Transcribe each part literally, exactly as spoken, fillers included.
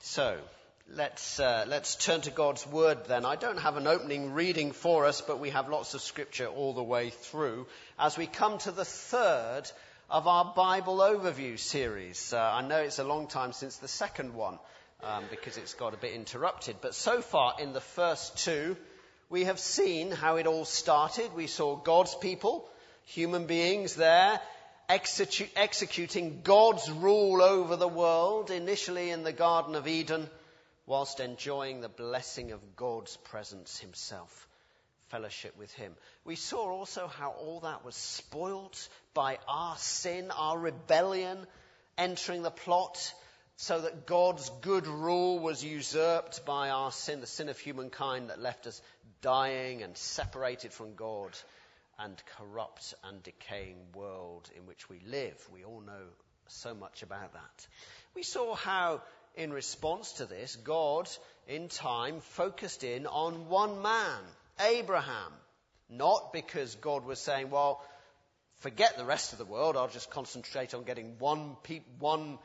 So, let's uh, let's turn to God's Word then. I don't have an opening reading for us, but we have lots of scripture all the way through as we come to the third of our Bible overview series. Uh, I know it's a long time since the second one um, because it's got a bit interrupted, but so far in the first two, we have seen how it all started. We saw God's people, human beings there, Execu- executing God's rule over the world, initially in the Garden of Eden, whilst enjoying the blessing of God's presence himself, fellowship with him. We saw also how all that was spoilt by our sin, our rebellion, entering the plot, so that God's good rule was usurped by our sin, the sin of humankind that left us dying and separated from God, and corrupt and decaying world in which we live. We all know so much about that. We saw how, in response to this, God, in time, focused in on one man, Abraham. Not because God was saying, well, forget the rest of the world, I'll just concentrate on getting one, pe- one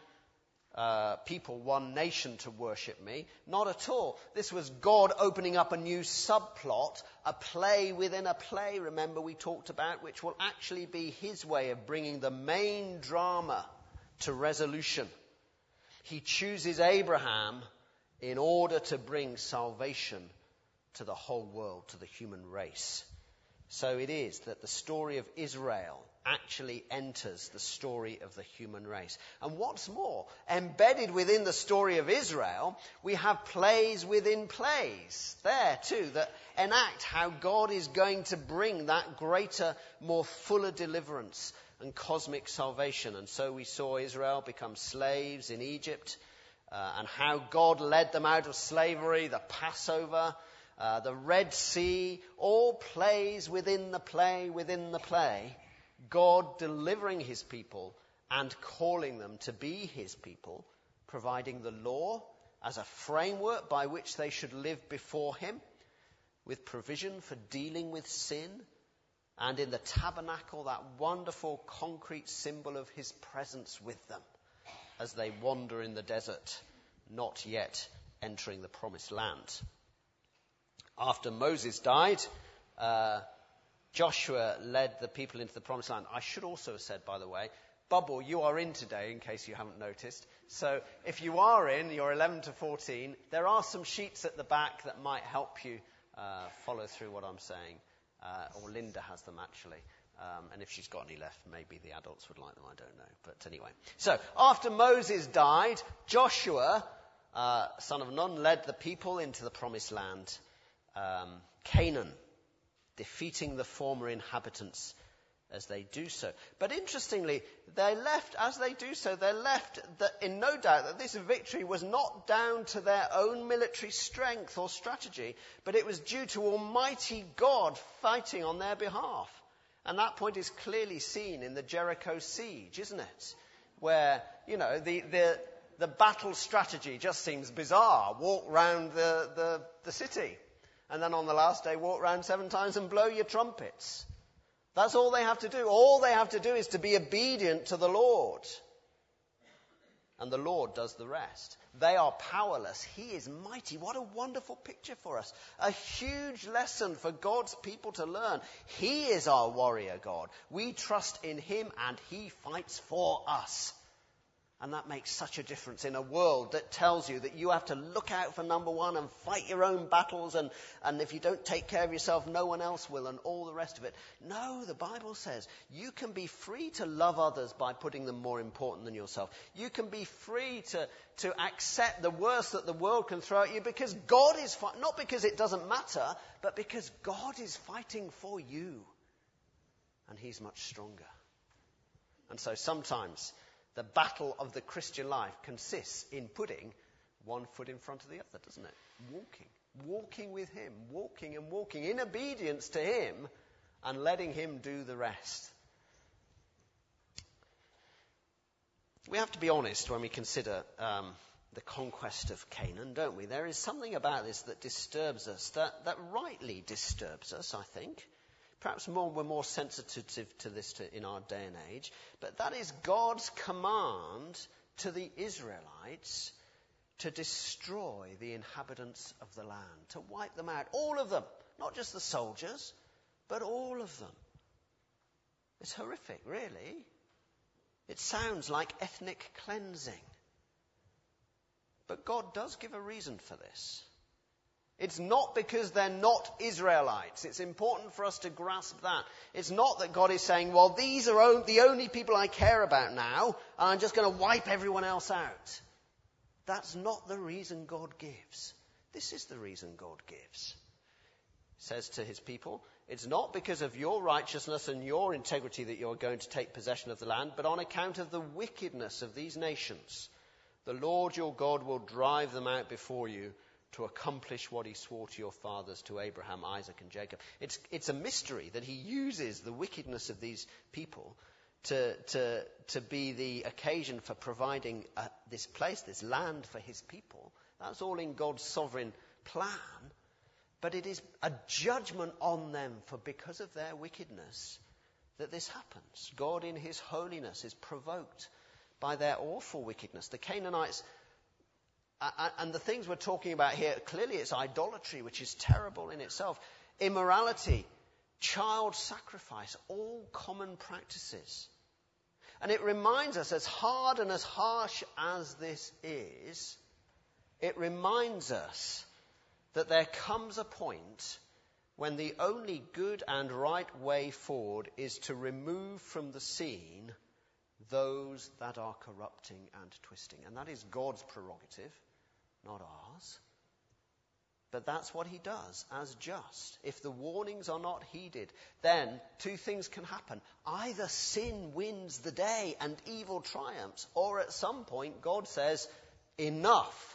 uh, people, one nation to worship me. Not at all. This was God opening up a new subplot, a play within a play, remember we talked about, which will actually be his way of bringing the main drama to resolution. He chooses Abraham in order to bring salvation to the whole world, to the human race. So it is that the story of Israel actually enters the story of the human race. And what's more, embedded within the story of Israel, we have plays within plays there too that enact how God is going to bring that greater, more fuller deliverance and cosmic salvation. And so we saw Israel become slaves in Egypt, uh, and how God led them out of slavery, the Passover, uh, the Red Sea, all plays within the play, within the play. God delivering his people and calling them to be his people, providing the law as a framework by which they should live before him, with provision for dealing with sin, and in the tabernacle, that wonderful concrete symbol of his presence with them as they wander in the desert, not yet entering the promised land. After Moses died, uh, Joshua led the people into the promised land. I should also have said, by the way, Bubble, you are in today, in case you haven't noticed. So if you are in, you're eleven to fourteen, there are some sheets at the back that might help you uh, follow through what I'm saying. Uh, or Linda has them, actually. Um, and if she's got any left, maybe the adults would like them, I don't know. But anyway. So, after Moses died, Joshua, uh, son of Nun, led the people into the promised land, um, Canaan, defeating the former inhabitants as they do so. But interestingly, they left, as they do so, they left the, in no doubt that this victory was not down to their own military strength or strategy, but it was due to Almighty God fighting on their behalf. And that point is clearly seen in the Jericho siege, isn't it? Where, you know, the, the, the battle strategy just seems bizarre. Walk round the, the, the city. And then on the last day, walk round seven times and blow your trumpets. That's all they have to do. All they have to do is to be obedient to the Lord. And the Lord does the rest. They are powerless. He is mighty. What a wonderful picture for us. A huge lesson for God's people to learn. He is our warrior God. We trust in him and he fights for us. And that makes such a difference in a world that tells you that you have to look out for number one and fight your own battles, and, and if you don't take care of yourself, no one else will, and all the rest of it. No, the Bible says you can be free to love others by putting them more important than yourself. You can be free to, to accept the worst that the world can throw at you because God is fighting, not because it doesn't matter, but because God is fighting for you. And he's much stronger. And so sometimes the battle of the Christian life consists in putting one foot in front of the other, doesn't it? Walking. Walking with him. Walking and walking in obedience to him and letting him do the rest. We have to be honest when we consider um, the conquest of Canaan, don't we? There is something about this that disturbs us, that, that rightly disturbs us, I think. Perhaps more, we're more sensitive to this to, in our day and age. But that is God's command to the Israelites to destroy the inhabitants of the land, to wipe them out, all of them, not just the soldiers, but all of them. It's horrific, really. It sounds like ethnic cleansing. But God does give a reason for this. It's not because they're not Israelites. It's important for us to grasp that. It's not that God is saying, well, these are the only people I care about now, and I'm just going to wipe everyone else out. That's not the reason God gives. This is the reason God gives. He says to his people, it's not because of your righteousness and your integrity that you're going to take possession of the land, but on account of the wickedness of these nations. The Lord your God will drive them out before you to accomplish what he swore to your fathers, to Abraham, Isaac, and Jacob. It's, it's a mystery that he uses the wickedness of these people to, to, to be the occasion for providing uh, this place, this land for his people. That's all in God's sovereign plan. But it is a judgment on them for because of their wickedness that this happens. God in his holiness is provoked by their awful wickedness. The Canaanites, and the things we're talking about here, clearly it's idolatry, which is terrible in itself. Immorality, child sacrifice, all common practices. And it reminds us, as hard and as harsh as this is, it reminds us that there comes a point when the only good and right way forward is to remove from the scene those that are corrupting and twisting. And that is God's prerogative, not ours. But that's what he does as just. If the warnings are not heeded, then two things can happen. Either sin wins the day and evil triumphs, or at some point God says, enough.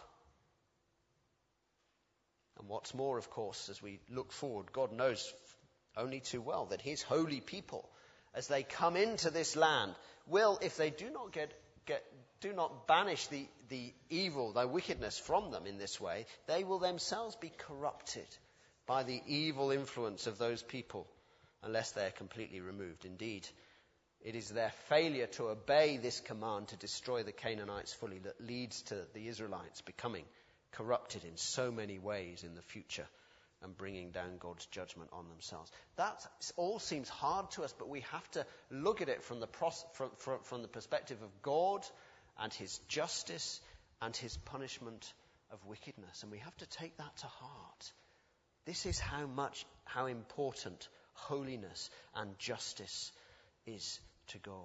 And what's more, of course, as we look forward, God knows only too well that his holy people, as they come into this land, will, if they do not get, get do not banish the, the evil, the wickedness from them in this way, they will themselves be corrupted by the evil influence of those people unless they are completely removed. Indeed, it is their failure to obey this command to destroy the Canaanites fully that leads to the Israelites becoming corrupted in so many ways in the future and bringing down God's judgment on themselves. That all seems hard to us, but we have to look at it from the, pros- from, from, from the perspective of God and his justice and his punishment of wickedness. And we have to take that to heart. This is how much, how important holiness and justice is to God.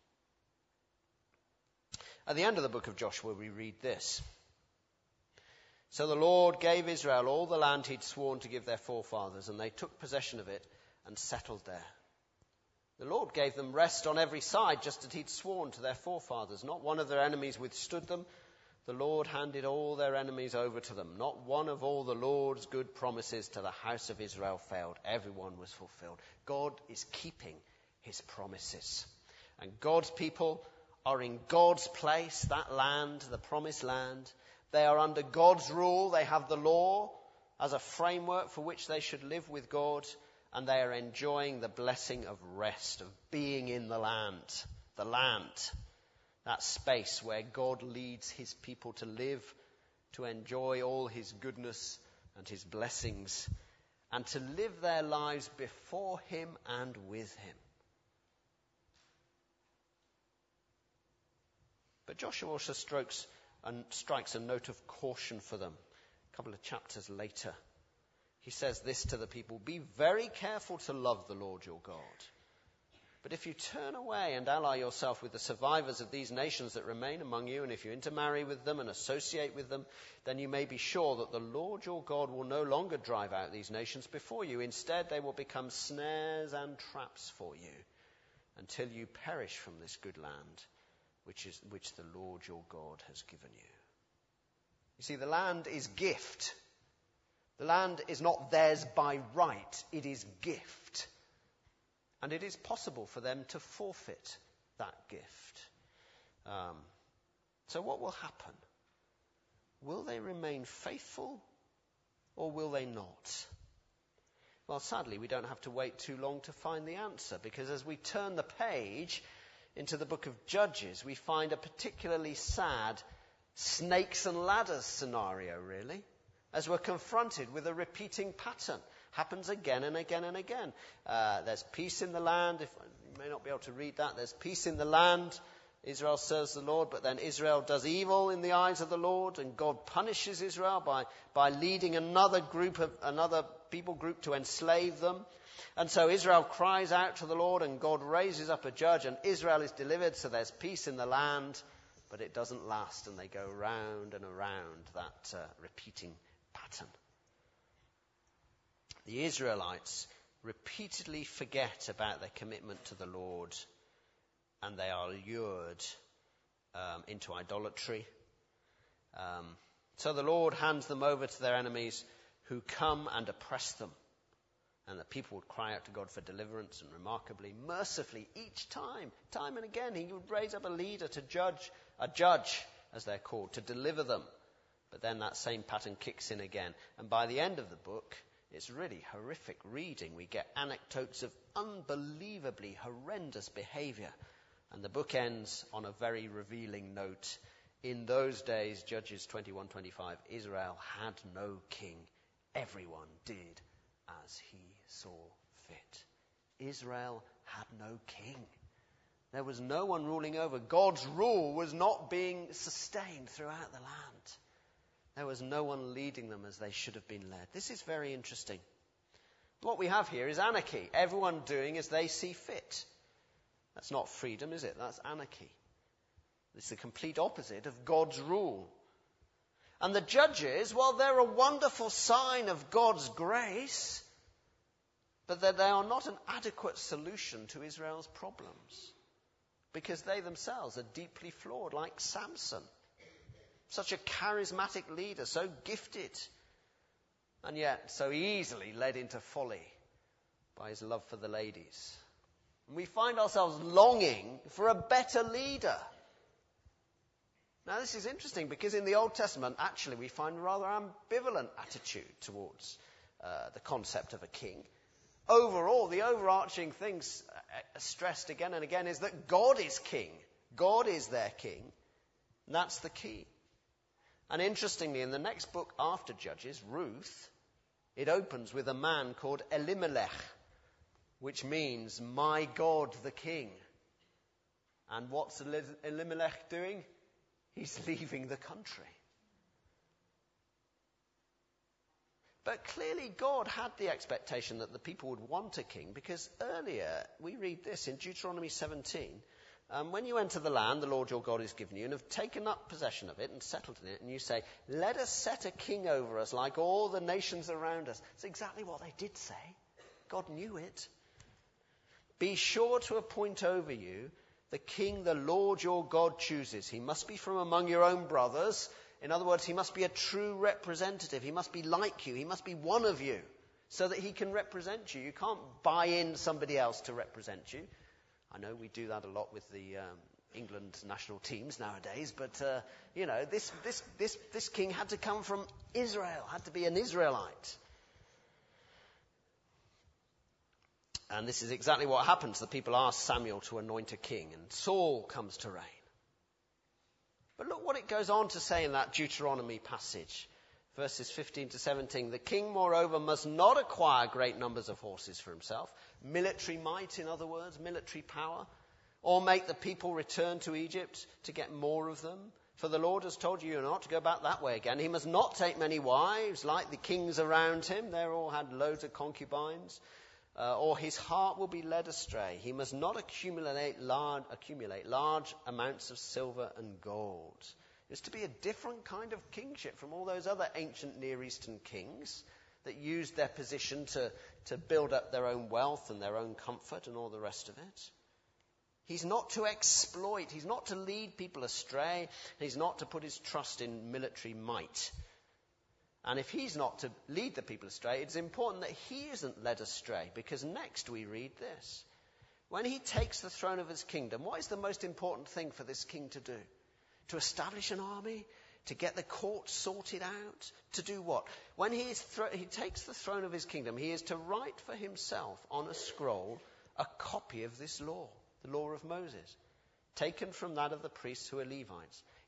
At the end of the book of Joshua, we read this. So the Lord gave Israel all the land he'd sworn to give their forefathers, and they took possession of it and settled there. The Lord gave them rest on every side, just as he'd sworn to their forefathers. Not one of their enemies withstood them. The Lord handed all their enemies over to them. Not one of all the Lord's good promises to the house of Israel failed. Everyone was fulfilled. God is keeping his promises. And God's people are in God's place, that land, the promised land. They are under God's rule. They have the law as a framework for which they should live with God. And they are enjoying the blessing of rest, of being in the land. The land. That space where God leads his people to live, to enjoy all his goodness and his blessings, and to live their lives before him and with him. But Joshua also strokes and strikes a note of caution for them. A couple of chapters later, he says this to the people: be very careful to love the Lord your God. But if you turn away and ally yourself with the survivors of these nations that remain among you, and if you intermarry with them and associate with them, then you may be sure that the Lord your God will no longer drive out these nations before you. Instead, they will become snares and traps for you until you perish from this good land which is which the Lord your God has given you. You see, the land is gift. The land is not theirs by right. It is gift. And it is possible for them to forfeit that gift. Um, so what will happen? Will they remain faithful or will they not? Well, sadly, we don't have to wait too long to find the answer, because as we turn the page into the book of Judges, we find a particularly sad snakes and ladders scenario, really, as we're confronted with a repeating pattern. Happens again and again and again. Uh, there's peace in the land. If you may not be able to read that. There's peace in the land. Israel serves the Lord, but then Israel does evil in the eyes of the Lord, and God punishes Israel by, by leading another group of another people group to enslave them. And so Israel cries out to the Lord, and God raises up a judge, and Israel is delivered. So there's peace in the land, but it doesn't last, and they go round and around that uh, repeating pattern. The Israelites repeatedly forget about their commitment to the Lord, and they are lured um, into idolatry. Um, so the Lord hands them over to their enemies who come and oppress them. And the people would cry out to God for deliverance, and remarkably, mercifully, each time, time and again, he would raise up a leader to judge, a judge, as they're called, to deliver them. But then that same pattern kicks in again. And by the end of the book, it's really horrific reading. We get anecdotes of unbelievably horrendous behavior. And the book ends on a very revealing note. In those days, Judges twenty-one twenty-five, Israel had no king. Everyone did as he saw fit. Israel had no king. There was no one ruling over. God's rule was not being sustained throughout the land. There was no one leading them as they should have been led. This is very interesting. What we have here is anarchy. Everyone doing as they see fit. That's not freedom, is it? That's anarchy. It's the complete opposite of God's rule. And the judges, well, they're a wonderful sign of God's grace, but that they are not an adequate solution to Israel's problems, because they themselves are deeply flawed, like Samson. Such a charismatic leader, so gifted, and yet so easily led into folly by his love for the ladies. And we find ourselves longing for a better leader. Now this is interesting, because in the Old Testament, actually, we find a rather ambivalent attitude towards uh, the concept of a king. Overall, the overarching thing stressed again and again is that God is king. God is their king. And that's the key. And interestingly, in the next book after Judges, Ruth, it opens with a man called Elimelech, which means, my God the king. And what's Elimelech doing? He's leaving the country. But clearly God had the expectation that the people would want a king, because earlier we read this in Deuteronomy seventeen. Um, when you enter the land the Lord your God has given you, and have taken up possession of it and settled in it, and you say, let us set a king over us like all the nations around us. It's exactly what they did say. God knew it. Be sure to appoint over you the king the Lord your God chooses. He must be from among your own brothers. In other words, he must be a true representative. He must be like you. He must be one of you, so that he can represent you. You can't buy in somebody else to represent you. I know we do that a lot with the um, England national teams nowadays, but uh, you know, this this this this king had to come from Israel, had to be an Israelite. And this is exactly what happens. The people ask Samuel to anoint a king, and Saul comes to reign. But look what it goes on to say in that Deuteronomy passage, verses fifteen to seventeen. The king, moreover, must not acquire great numbers of horses for himself, military might, in other words, military power, or make the people return to Egypt to get more of them. For the Lord has told you not to go back that way again. He must not take many wives like the kings around him. They all had loads of concubines. Uh, or his heart will be led astray. He must not accumulate large, accumulate large amounts of silver and gold. It's to be a different kind of kingship from all those other ancient Near Eastern kings that used their position to, to build up their own wealth and their own comfort and all the rest of it. He's not to exploit. He's not to lead people astray. He's not to put his trust in military might. And if he's not to lead the people astray, it's important that he isn't led astray, because next we read this. When he takes the throne of his kingdom, what is the most important thing for this king to do? To establish an army? To get the court sorted out? To do what? When he, is th- he takes the throne of his kingdom, he is to write for himself on a scroll a copy of this law, the law of Moses, taken from that of the priests who are Levites.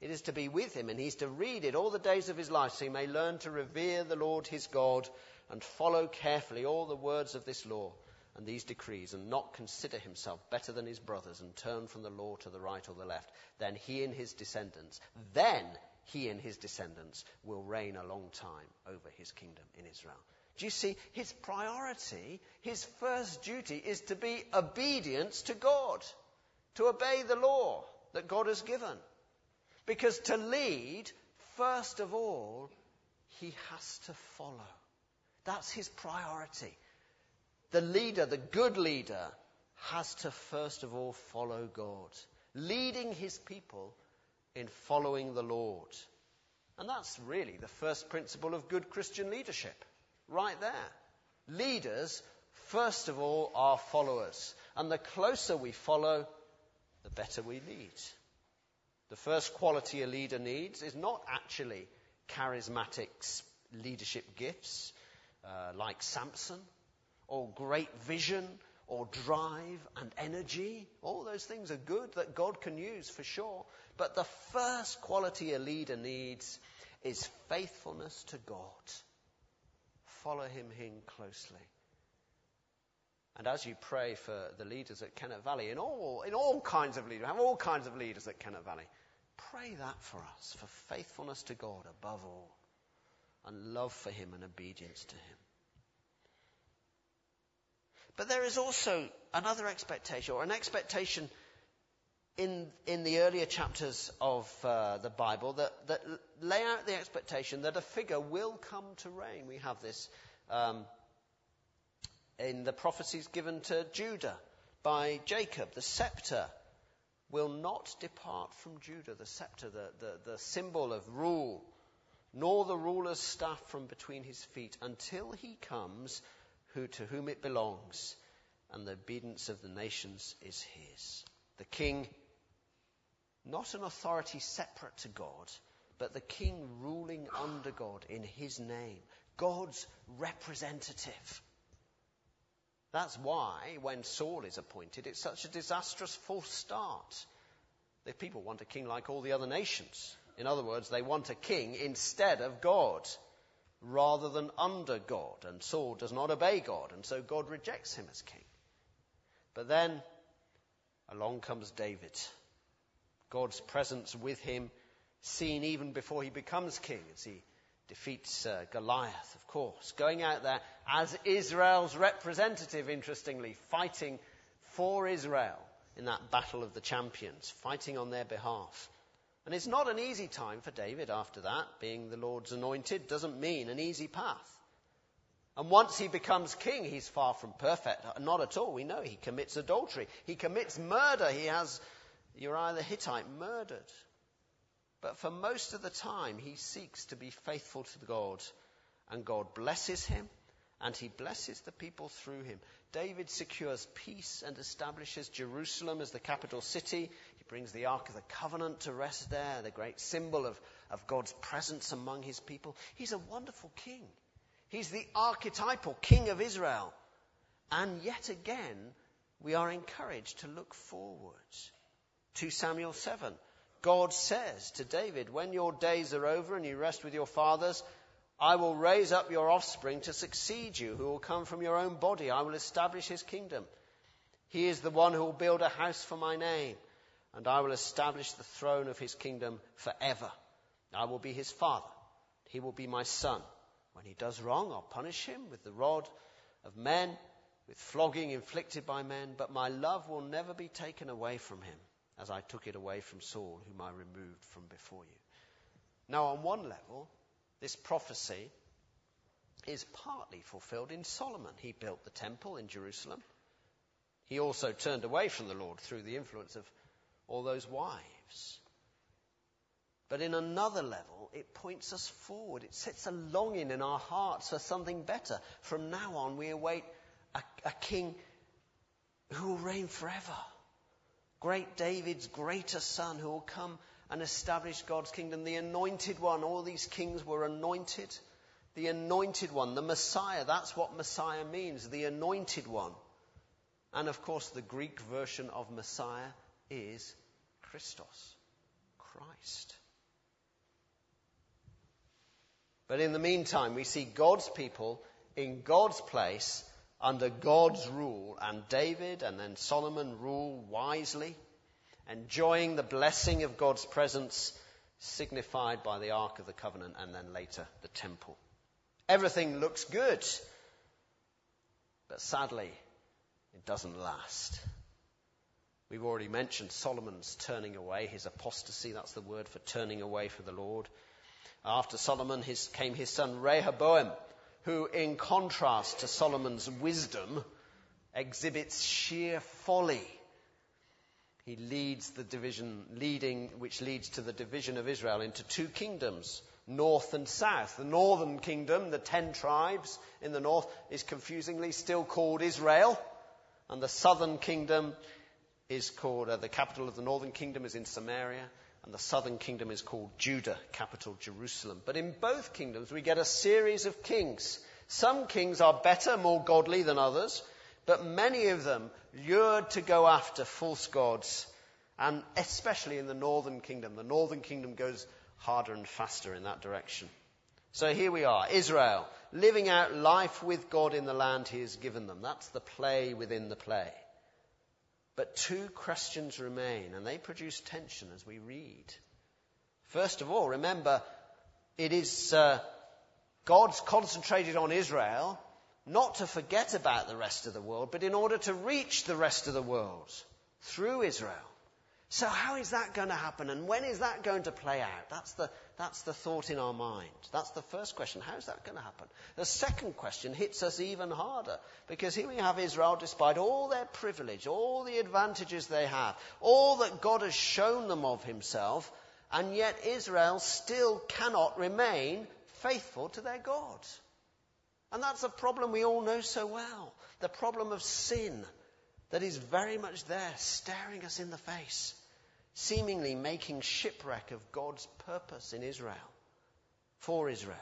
It is to be with him, and he's to read it all the days of his life, so he may learn to revere the Lord his God and follow carefully all the words of this law and these decrees, and not consider himself better than his brothers and turn from the law to the right or the left. Then he and his descendants, then he and his descendants will reign a long time over his kingdom in Israel. Do you see? His priority, his first duty is to be obedience to God, to obey the law that God has given. Because to lead, first of all, he has to follow. That's his priority. The leader, the good leader, has to first of all follow God, leading his people in following the Lord. And that's really the first principle of good Christian leadership, right there. Leaders, first of all, are followers. And the closer we follow, the better we lead. The first quality a leader needs is not actually charismatic leadership gifts uh, like Samson, or great vision, or drive and energy. All those things are good that God can use for sure. But the first quality a leader needs is faithfulness to God. Follow him in closely. And as you pray for the leaders at Kennet Valley, in all, in all kinds of leaders, we have all kinds of leaders at Kennet Valley, pray that for us, for faithfulness to God above all, and love for him and obedience to him. But there is also another expectation, or an expectation in in the earlier chapters of uh, the Bible that, that lay out the expectation that a figure will come to reign. We have this um, in the prophecies given to Judah by Jacob. The scepter will not depart from Judah, the scepter, the, the, the symbol of rule, nor the ruler's staff from between his feet, until he comes who to whom it belongs, and the obedience of the nations is his. The king, not an authority separate to God, but the king ruling under God in his name, God's representative. That's why when Saul is appointed, it's such a disastrous false start. The people want a king like all the other nations. In other words, they want a king instead of God, rather than under God. And Saul does not obey God, and so God rejects him as king. But then along comes David. God's presence with him, seen even before he becomes king, as he defeats uh, Goliath, of course. Going out there as Israel's representative, interestingly, fighting for Israel in that battle of the champions, fighting on their behalf. And it's not an easy time for David after that. Being the Lord's anointed doesn't mean an easy path. And once he becomes king, he's far from perfect. Not at all. We know he commits adultery. He commits murder. He has Uriah the Hittite murdered. But for most of the time, he seeks to be faithful to God. And God blesses him, and he blesses the people through him. David secures peace and establishes Jerusalem as the capital city. He brings the Ark of the Covenant to rest there, the great symbol of, of God's presence among his people. He's a wonderful king. He's the archetypal king of Israel. And yet again, we are encouraged to look forward. Second Samuel seven. God says to David, when your days are over and you rest with your fathers, I will raise up your offspring to succeed you, who will come from your own body. I will establish his kingdom. He is the one who will build a house for my name, and I will establish the throne of his kingdom forever. I will be his father. He will be my son. When he does wrong, I'll punish him with the rod of men, with flogging inflicted by men. But my love will never be taken away from him, as I took it away from Saul, whom I removed from before you. Now, on one level, this prophecy is partly fulfilled in Solomon. He built the temple in Jerusalem. He also turned away from the Lord through the influence of all those wives. But in another level, it points us forward. It sets a longing in our hearts for something better. From now on, we await a, a king who will reign forever. Great David's greater son who will come and establish God's kingdom. The anointed one. All these kings were anointed. The anointed one, the Messiah. That's what Messiah means, the anointed one. And of course, the Greek version of Messiah is Christos, Christ. But in the meantime, we see God's people in God's place under God's rule. And David and then Solomon rule wisely, enjoying the blessing of God's presence, signified by the Ark of the Covenant and then later the temple. Everything looks good, but sadly, it doesn't last. We've already mentioned Solomon's turning away, his apostasy. That's the word for turning away from the Lord. After Solomon his, came his son Rehoboam, who, in contrast to Solomon's wisdom, exhibits sheer folly. He leads the division, leading, which leads to the division of Israel into two kingdoms, north and south. The northern kingdom, the ten tribes in the north, is confusingly still called Israel, and the southern kingdom is called, uh, the capital of the northern kingdom is in Samaria, and the southern kingdom is called Judah, capital Jerusalem. But in both kingdoms we get a series of kings. Some kings are better, more godly than others, but many of them lured to go after false gods, and especially in the northern kingdom. The northern kingdom goes harder and faster in that direction. So here we are, Israel, living out life with God in the land he has given them. That's the play within the play. But two questions remain, and they produce tension as we read. First of all, remember, it is uh, God's concentrated on Israel, not to forget about the rest of the world, but in order to reach the rest of the world through Israel. So how is that going to happen, and when is that going to play out? That's the, that's the thought in our mind. That's the first question. How is that going to happen? The second question hits us even harder, because here we have Israel, despite all their privilege, all the advantages they have, all that God has shown them of himself, and yet Israel still cannot remain faithful to their God. And that's a problem we all know so well. The problem of sin that is very much there, staring us in the face, seemingly making shipwreck of God's purpose in Israel, for Israel.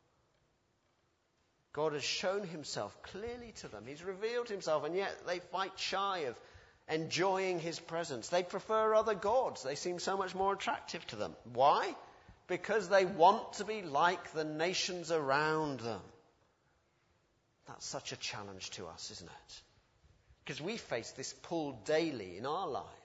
God has shown himself clearly to them. He's revealed himself, and yet they fight shy of enjoying his presence. They prefer other gods. They seem so much more attractive to them. Why? Because they want to be like the nations around them. That's such a challenge to us, isn't it? Because we face this pull daily in our lives.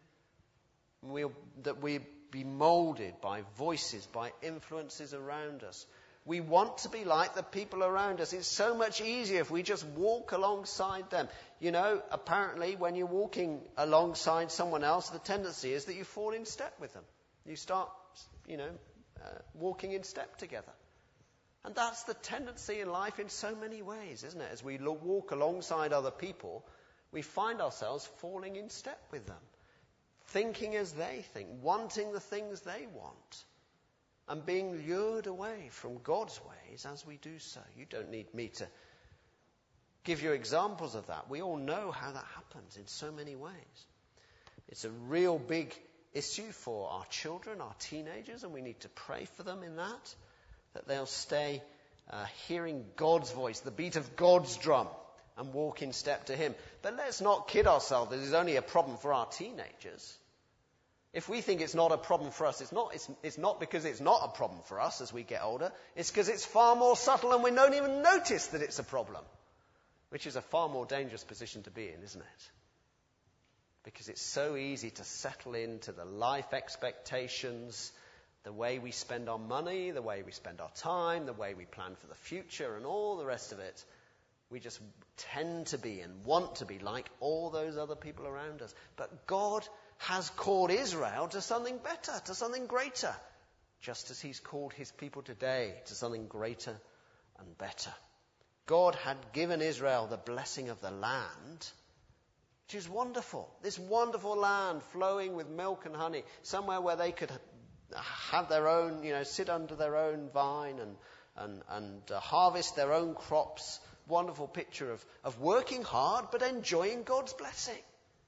We'll, that we be moulded by voices, by influences around us. We want to be like the people around us. It's so much easier if we just walk alongside them. You know, apparently when you're walking alongside someone else, the tendency is that you fall in step with them. You start, you know, uh, walking in step together. And that's the tendency in life in so many ways, isn't it? As we lo- walk alongside other people, we find ourselves falling in step with them, thinking as they think, wanting the things they want, and being lured away from God's ways as we do so. You don't need me to give you examples of that. We all know how that happens in so many ways. It's a real big issue for our children, our teenagers, and we need to pray for them in that, that they'll stay uh, hearing God's voice, the beat of God's drum, and walk in step to him. But let's not kid ourselves that it's only a problem for our teenagers. If we think it's not a problem for us, it's not, it's, it's not because it's not a problem for us as we get older. It's because it's far more subtle and we don't even notice that it's a problem, which is a far more dangerous position to be in, isn't it? Because it's so easy to settle into the life expectations, the way we spend our money, the way we spend our time, the way we plan for the future, and all the rest of it. We just tend to be and want to be like all those other people around us. But God has called Israel to something better, to something greater, just as he's called his people today to something greater and better. God had given Israel the blessing of the land, which is wonderful. This wonderful land flowing with milk and honey, somewhere where they could have their own, you know, sit under their own vine and, and, and uh, harvest their own crops. Wonderful picture of, of working hard but enjoying God's blessing.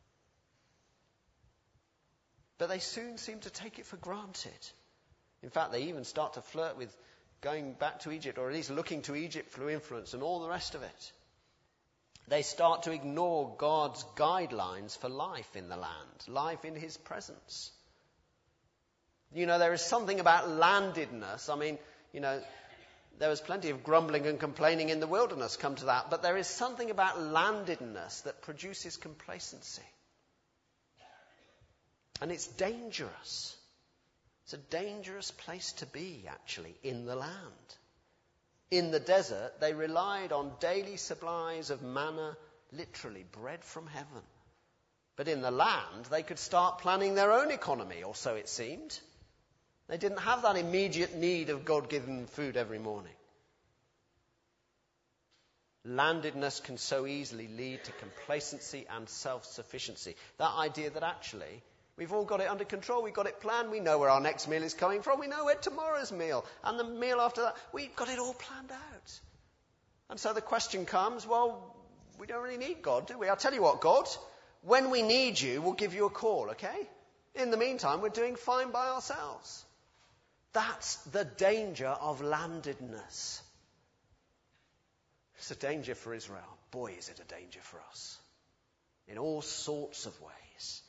But they soon seem to take it for granted. In fact, they even start to flirt with going back to Egypt, or at least looking to Egypt for influence and all the rest of it. They start to ignore God's guidelines for life in the land, life in his presence. You know, there is something about landedness. I mean, you know, there was plenty of grumbling and complaining in the wilderness, come to that. But there is something about landedness that produces complacency. And it's dangerous. It's a dangerous place to be, actually, in the land. In the desert, they relied on daily supplies of manna, literally bread from heaven. But in the land, they could start planning their own economy, or so it seemed. They didn't have that immediate need of God-given food every morning. Landedness can so easily lead to complacency and self-sufficiency. That idea that actually we've all got it under control, we've got it planned, we know where our next meal is coming from, we know where tomorrow's meal, and the meal after that, we've got it all planned out. And so the question comes, well, we don't really need God, do we? I'll tell you what, God, when we need you, we'll give you a call, okay? In the meantime, we're doing fine by ourselves. That's the danger of landedness. It's a danger for Israel. Boy, is it a danger for us. In all sorts of ways.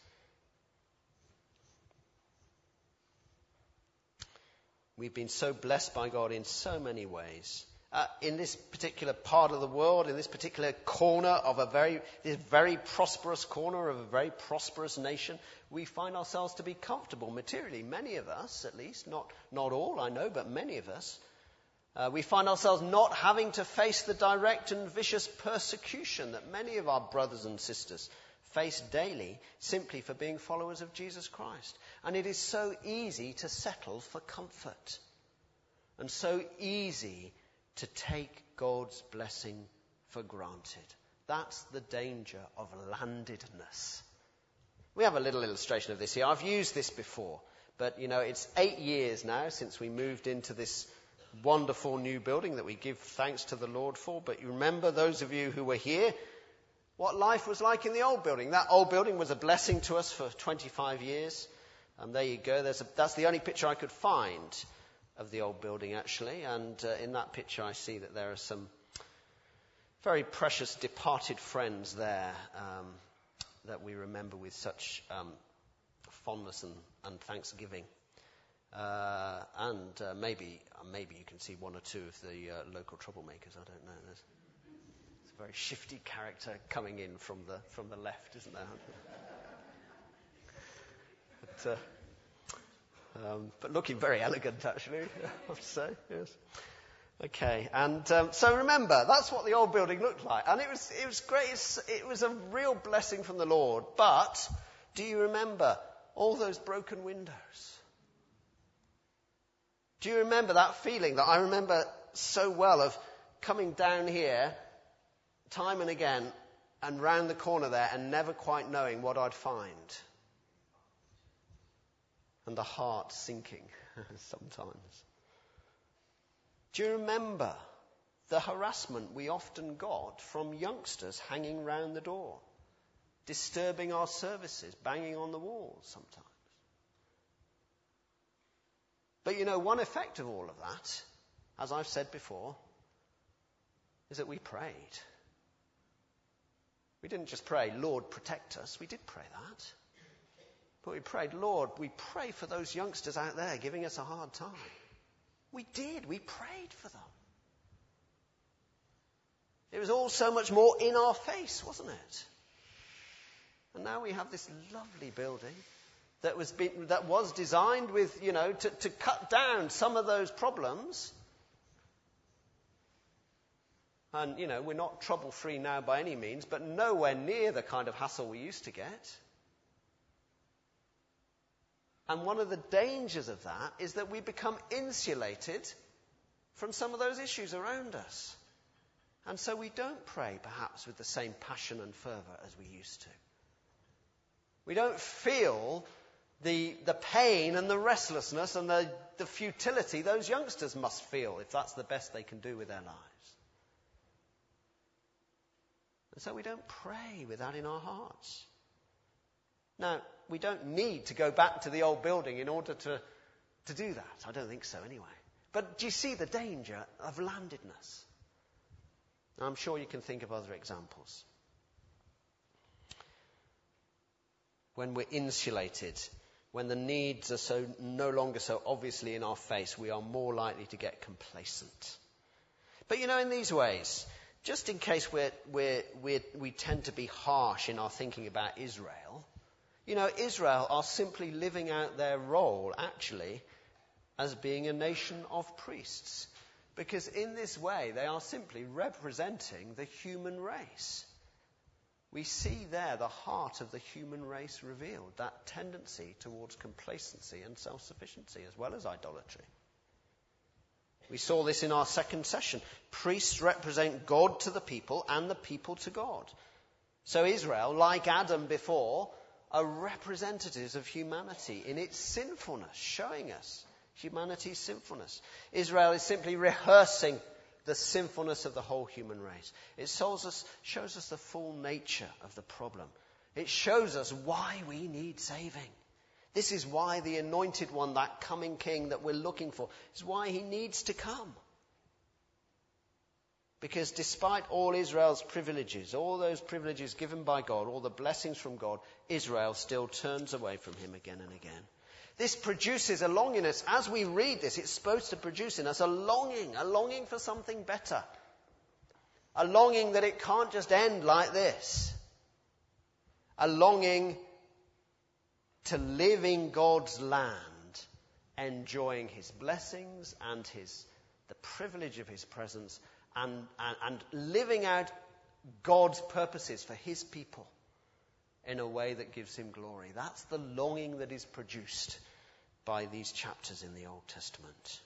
We've been so blessed by God in so many ways. Uh, in this particular part of the world, in this particular corner of a very, this very prosperous corner of a very prosperous nation, we find ourselves to be comfortable materially. Many of us, at least, not, not all, I know, but many of us. Uh, we find ourselves not having to face the direct and vicious persecution that many of our brothers and sisters face daily simply for being followers of Jesus Christ. And it is so easy to settle for comfort. And so easy to take God's blessing for granted. That's the danger of landedness. We have a little illustration of this here. I've used this before, but you know, it's eight years now since we moved into this wonderful new building that we give thanks to the Lord for. But you remember, those of you who were here, what life was like in the old building. That old building was a blessing to us for twenty-five years. And there you go. There's a, that's the only picture I could find of the old building, actually. And uh, in that picture I see that there are some very precious departed friends there um, that we remember with such um, fondness and, and thanksgiving. Uh, and uh, maybe uh, maybe you can see one or two of the uh, local troublemakers. I don't know. There's, there's a very shifty character coming in from the from the left, isn't there? but, uh, Um, but looking very elegant, actually, I have to say, yes. Okay, and um, so remember, that's what the old building looked like. And it was it was great, it's, it was a real blessing from the Lord. But do you remember all those broken windows? Do you remember that feeling that I remember so well of coming down here time and again and round the corner there and never quite knowing what I'd find? And the heart sinking sometimes. Do you remember the harassment we often got from youngsters hanging round the door, disturbing our services, banging on the walls sometimes? But you know, one effect of all of that, as I've said before, is that we prayed. We didn't just pray, Lord, protect us. We did pray that. But we prayed, Lord, we pray for those youngsters out there giving us a hard time. We did. We prayed for them. It was all so much more in our face, wasn't it? And now we have this lovely building that was be, that was designed with, you know, to, to cut down some of those problems. And, you know, we're not trouble-free now by any means, but nowhere near the kind of hassle we used to get. And one of the dangers of that is that we become insulated from some of those issues around us. And so we don't pray, perhaps, with the same passion and fervour as we used to. We don't feel the, the pain and the restlessness and the, the futility those youngsters must feel if that's the best they can do with their lives. And so we don't pray with that in our hearts. Now, we don't need to go back to the old building in order to, to do that. I don't think so anyway. But do you see the danger of landedness? I'm sure you can think of other examples. When we're insulated, when the needs are so no longer so obviously in our face, we are more likely to get complacent. But you know, in these ways, just in case we're, we're, we're, we tend to be harsh in our thinking about Israel, you know, Israel are simply living out their role, actually, as being a nation of priests. Because in this way, they are simply representing the human race. We see there the heart of the human race revealed, that tendency towards complacency and self-sufficiency, as well as idolatry. We saw this in our second session. Priests represent God to the people and the people to God. So Israel, like Adam before, are representatives of humanity in its sinfulness, showing us humanity's sinfulness. Israel is simply rehearsing the sinfulness of the whole human race. It shows us, shows us the full nature of the problem. It shows us why we need saving. This is why the anointed one, that coming king that we're looking for, is why he needs to come. Because despite all Israel's privileges, all those privileges given by God, all the blessings from God, Israel still turns away from him again and again. This produces a longing in us. As we read this, it's supposed to produce in us a longing, a longing for something better. A longing that it can't just end like this. A longing to live in God's land, enjoying his blessings and his the privilege of his presence, and, and, and living out God's purposes for his people in a way that gives him glory. That's the longing that is produced by these chapters in the Old Testament.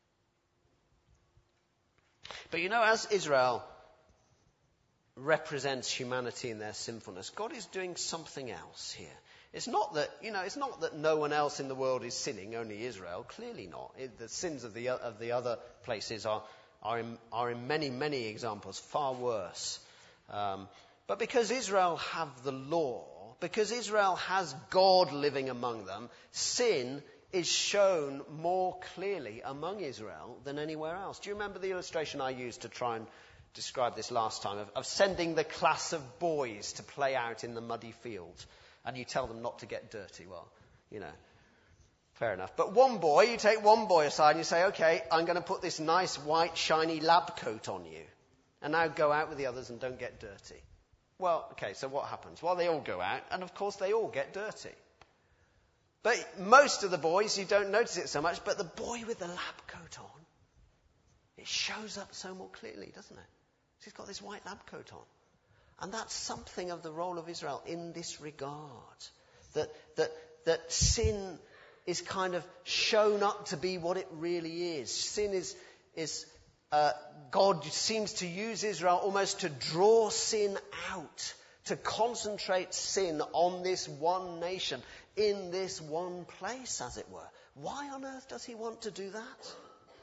But you know, as Israel represents humanity in their sinfulness, God is doing something else here. It's not that, you know, it's not that no one else in the world is sinning, only Israel. Clearly not. It, the sins of the of the other places are are in, are in many, many examples far worse. Um, but because Israel have the law, because Israel has God living among them, sin is shown more clearly among Israel than anywhere else. Do you remember the illustration I used to try and describe this last time, of, of sending the class of boys to play out in the muddy field? And you tell them not to get dirty. Well, you know, fair enough. But one boy, you take one boy aside and you say, okay, I'm going to put this nice white shiny lab coat on you. And now go out with the others and don't get dirty. Well, okay, so what happens? Well, they all go out and of course they all get dirty. But most of the boys, you don't notice it so much, but the boy with the lab coat on, it shows up so more clearly, doesn't it? He's got this white lab coat on. And that's something of the role of Israel in this regard. That, that, that sin is kind of shown up to be what it really is. Sin is, is uh, God seems to use Israel almost to draw sin out, to concentrate sin on this one nation, in this one place, as it were. Why on earth does he want to do that?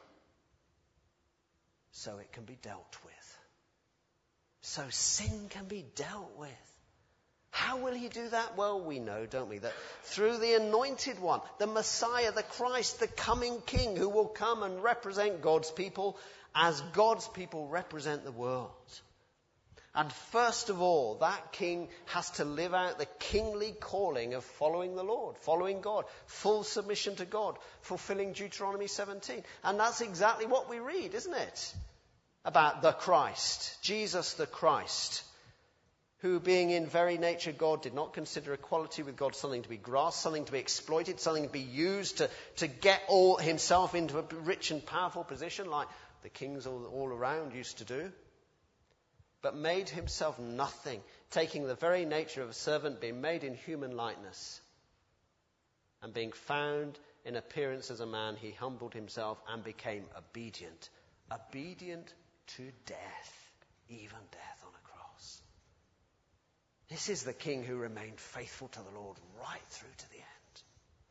So it can be dealt with. So sin can be dealt with. How will he do that? Well, we know, don't we, that through the anointed one, the Messiah, the Christ, the coming King, who will come and represent God's people as God's people represent the world. And first of all, that King has to live out the kingly calling of following the Lord, following God, full submission to God, fulfilling Deuteronomy seventeen. And that's exactly what we read, isn't it? About the Christ, Jesus the Christ, who being in very nature God did not consider equality with God something to be grasped, something to be exploited, something to be used to, to get all himself into a rich and powerful position like the kings all, all around used to do, but made himself nothing, taking the very nature of a servant, being made in human likeness, and being found in appearance as a man, he humbled himself and became obedient, obedient to death, even death on a cross. This is the King who remained faithful to the Lord right through to the end.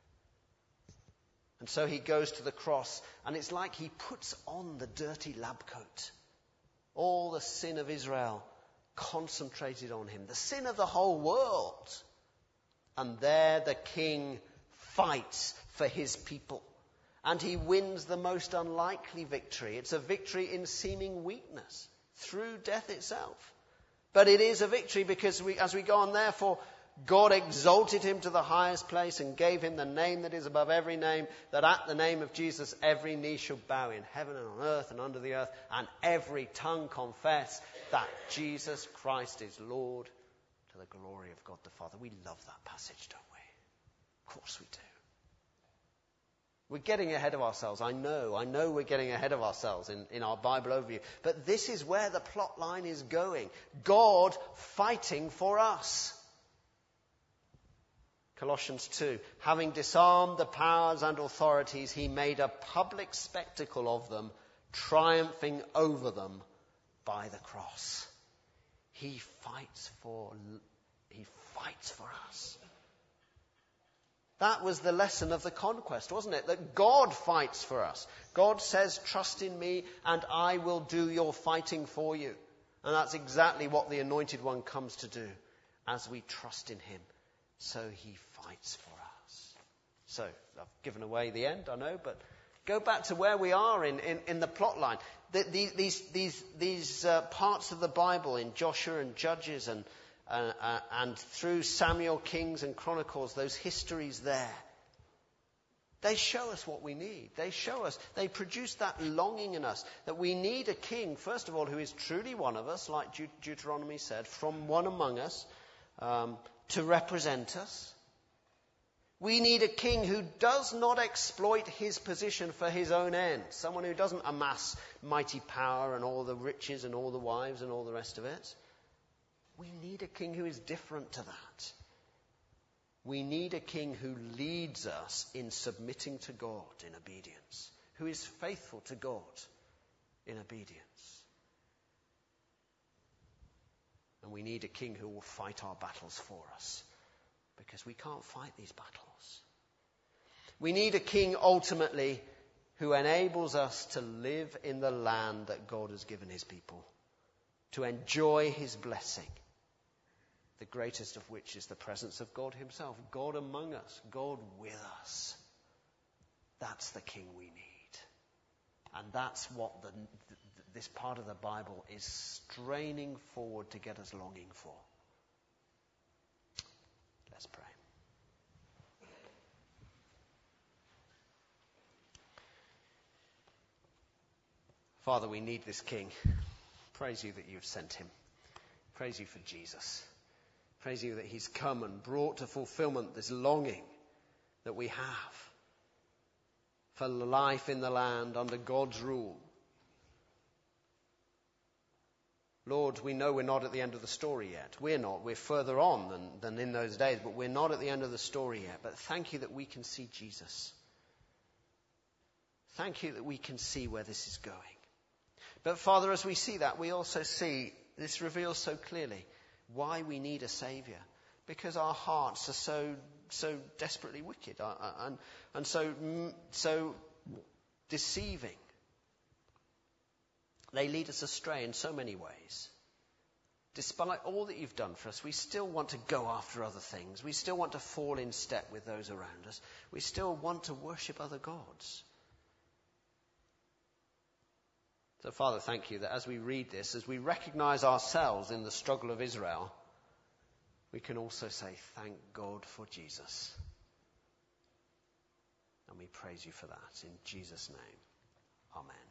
And so he goes to the cross, and it's like he puts on the dirty lab coat. All the sin of Israel concentrated on him, the sin of the whole world. And there the King fights for his people. And he wins the most unlikely victory. It's a victory in seeming weakness through death itself. But it is a victory because we, as we go on, therefore, God exalted him to the highest place and gave him the name that is above every name, that at the name of Jesus every knee shall bow in heaven and on earth and under the earth, and every tongue confess that Jesus Christ is Lord, to the glory of God the Father. We love that passage, don't we? Of course we do. We're getting ahead of ourselves. I know. I know we're getting ahead of ourselves in, in our Bible overview. But this is where the plot line is going. God fighting for us. Colossians two. Having disarmed the powers and authorities, he made a public spectacle of them, triumphing over them by the cross. He fights for, he fights for us. That was the lesson of the conquest, wasn't it? That God fights for us. God says, trust in me and I will do your fighting for you. And that's exactly what the Anointed One comes to do as we trust in him. So he fights for us. So, I've given away the end, I know, but go back to where we are in, in, in the plot line. The, the, these these, these uh, parts of the Bible in Joshua and Judges and Uh, uh, and through Samuel, Kings and Chronicles, those histories there, they show us what we need. They show us, they produce that longing in us that we need a king, first of all, who is truly one of us, like Deut- Deuteronomy said, from one among us, um, to represent us. We need a king who does not exploit his position for his own end. Someone who doesn't amass mighty power and all the riches and all the wives and all the rest of it. We need a king who is different to that. We need a king who leads us in submitting to God in obedience, who is faithful to God in obedience. And we need a king who will fight our battles for us, because we can't fight these battles. We need a king ultimately who enables us to live in the land that God has given his people, to enjoy his blessing. The greatest of which is the presence of God himself. God among us. God with us. That's the king we need. And that's what the, this part of the Bible is straining forward to get us longing for. Let's pray. Father, we need this king. Praise you that you've sent him. Praise you for Jesus. Praise you that he's come and brought to fulfillment this longing that we have for life in the land under God's rule. Lord, we know we're not at the end of the story yet. We're not. We're further on than, than in those days, but we're not at the end of the story yet. But thank you that we can see Jesus. Thank you that we can see where this is going. But Father, as we see that, we also see, this reveals so clearly why we need a saviour, because our hearts are so so desperately wicked and and so so deceiving. They lead us astray in so many ways. Despite all that you've done for us, we still want to go after other things. We still want to fall in step with those around us. We still want to worship other gods. So, Father, thank you that as we read this, as we recognize ourselves in the struggle of Israel, we can also say, thank God for Jesus. And we praise you for that. In Jesus' name, amen.